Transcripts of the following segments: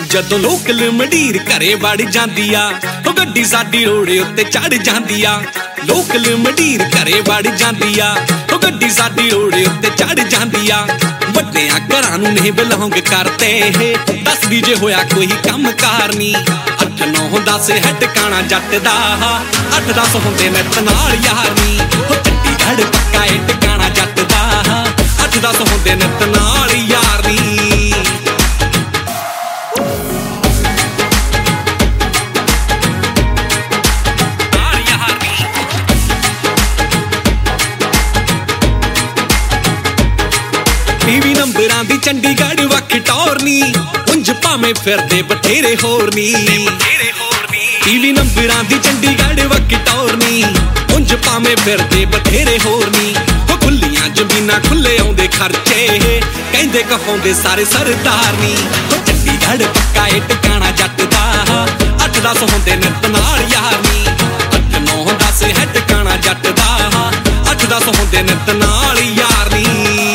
ਜਦੋਂ ਲੋਕਲ ਮੰਡੀਰ ਘਰੇ ਵੜ ਜਾਂਦੀ ਆ ਉਹ ਗੱਡੀ ਸਾਡੀ ਰੋੜੇ ਉੱਤੇ ਚੜ ਜਾਂਦੀ ਆ। ਲੋਕਲ ਮੰਡੀਰ ਘਰੇ ਵੜ ਜਾਂਦੀ ਆ ਉਹ ਗੱਡੀ ਸਾਡੀ ਰੋੜੇ ਉੱਤੇ ਚੜ ਜਾਂਦੀ ਆ। ਵੱਡਿਆਂ ਘਰਾਂ ਨੂੰ ਨਹੀਂ ਬਿਲੋਂਗ ਕਰਦੇ, ਦੱਸਦੀ ਜੇ ਹੋਇਆ ਕੋਈ ਕੰਮ ਕਾਰ ਨੀ। 8-9 10 ਹੈ ਟਿਕਾਣਾ ਜੱਟ ਦਾ, 8-10 ਹੁੰਦੇ ਨਿੱਤ ਨਾਲ ਯਾਰ ਨੀ। ਉਹ ਚੰਡੀਗੜ੍ਹ ਪੱਕਾ ਏ ਟਿਕਾਣਾ ਜੱਟ ਦਾ, 8-10 ਹੁੰਦੇ ਨਿੱਤ ਨਾਲ ਯਾਰ ਨੀ। ਟੀਵੀ ਨੰਬਰਾਂ ਦੀ ਚੰਡੀਗੜ੍ਹ ਵੱਖ ਟੌਰ ਨੀ, ਉਂਝ ਭਾਵੇਂ ਫਿਰਦੇ ਬਥੇਰੇ ਹੋਰ ਨੀ। ਟੀਵੀ ਨੰਬਰਾਂ ਦੀ ਚੰਡੀਗੜ੍ਹ ਵੱਖ ਟੌਰ ਨੀ, ਉਂਝ ਭਾਵੇਂ ਫਿਰਦੇ ਬਥੇਰੇ ਹੋਰ ਨੀ। ਉਹ ਖੁੱਲੀਆਂ ਜ਼ਮੀਨਾਂ ਖੁੱਲੇ ਆਉਂਦੇ ਖਰਚੇ, ਕਹਿੰਦੇ ਕਹਾਉਂਦੇ ਸਾਰੇ ਸਰਦਾਰ ਨੀ। ਉਹ ਚੰਡੀਗੜ੍ਹ ਪੱਕਾ ਏ ਟਿਕਾਣਾ ਜੱਟ ਦਾ, 8-10 ਹੁੰਦੇ ਨਿੱਤ ਨਾਲ ਯਾਰ ਨੀ। 8-9 10 ਹੈ ਟਿਕਾਣਾ ਜੱਟ ਦਾ, 8-10 ਹੁੰਦੇ ਨਿੱਤ ਨਾਲ ਯਾਰ ਨੀ।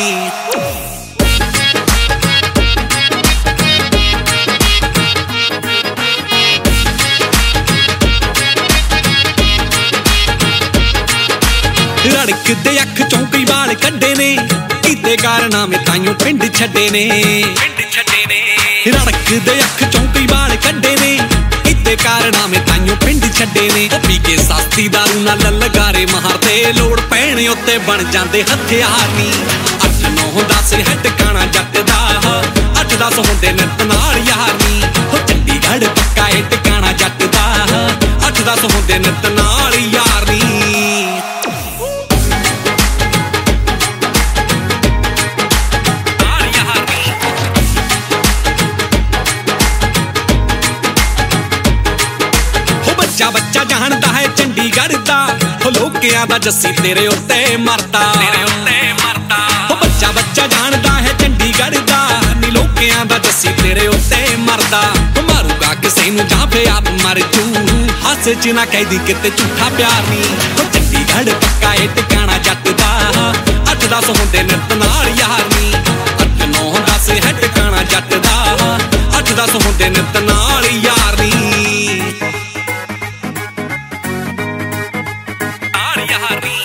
ਰੜਕਦੇ ਅੱਖ ਚੋਂ ਕਈ ਵਾਲ ਕੱਢੇ ਨੇ, ਕੀਤੇ ਕਾਰਨਾਮੇ ਤਾਈਓ ਪਿੰਡ ਛੱਡੇ ਨੇ। ਰੜਕਦੇ ਅੱਖ ਚੋਂ ਕਈ ਵਾਲ ਕੱਢੇ ਨੇ, ਕੀਤੇ ਕਾਰਨਾਮੇ ਤਾਈਓ ਪਿੰਡ ਛੱਡੇ ਨੇ। ਉਹ ਪੀ ਕੇ ਸਸਤੀ ਦਾਰੂ ਨਾਲ ਲਗਾਰੇ ਮਾਰਦੇ, ਲੋੜ ਪੈਣ ਉੱਤੇ ਬਣ ਜਾਂਦੇ ਹਥਿਆਰ ਨੀ। 8-9 10 ਹੈ ਟਿਕਾਣਾ ਜੱਟ ਦਾ, 8-10 ਹੁੰਦੇ ਨਿੱਤ ਨਾਲ ਯਾਰ ਨੀ। ਉਹ ਚੰਡੀਗੜ੍ਹ ਪੱਕਾ ਏ ਟਿਕਾਣਾ ਜੱਟ ਦਾ, 8-10 ਹੁੰਦੇ ਨਿੱਤ ਨਾਲ ਯਾਰ ਨੀ। ਬੱਚਾ ਜਾਣਦਾ ਹੈ ਚੰਡੀਗੜ੍ਹ ਦਾ, ਉਹ ਲੋਕਿਆਂ ਦਾ ਜੱਸੀ ਤੇਰੇ ਉੱਤੇ ਮਰਦਾ। ਉਹ ਬੱਚਾ ਜਾਣਦਾ ਹੈ ਚੰਡੀਗੜ੍ਹ ਦਾ, ਨੀ ਲੋਕਿਆਂ ਦਾ ਜੱਸੀ ਤੇਰੇ ਉੱਤੇ ਮਰਦਾ। ਉਹ ਮਾਰੂਗਾ ਕਿਸੇ ਨੂੰ ਜਾਂ ਫੇ ਆਪ ਮਰ ਜੂ, ਹਾਸੇ ਚ ਨਾ ਕਹਿਦੀ ਕਿਤੇ ਝੂਠਾ ਪਿਆਰ ਨੀ। ਉਹ ਚੰਡੀਗੜ੍ਹ ਪੱਕਾ ਏ ਟਿਕਾਣਾ ਜੱਟ ਦਾ, 8-10 ਹੁੰਦੇ ਨਿੱਤ ਨਾਲ ਯਾਰ ਨੀ। 8-9 10 ਹੈ ਟਿਕਾਣਾ ਜੱਟ ਦਾ, 8-10 ਹੁੰਦੇ ਨਿੱਤ ਨਾਲ ਯਾਰ ਨੀ। यार नी।